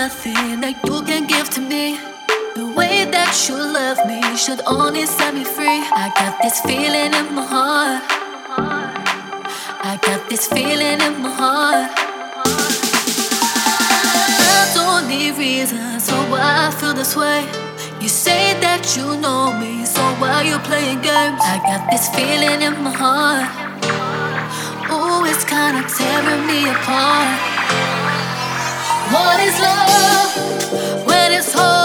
nothing that you can give to me. The way that you love me should only set me free. I got this feeling in my heart. I got this feeling in my heart. I don't need reasons for why I feel this way. You say that you know me, so why you playing games? I got this feeling in my heart. Ooh, it's kinda tearing me apart. What is love when it's hard?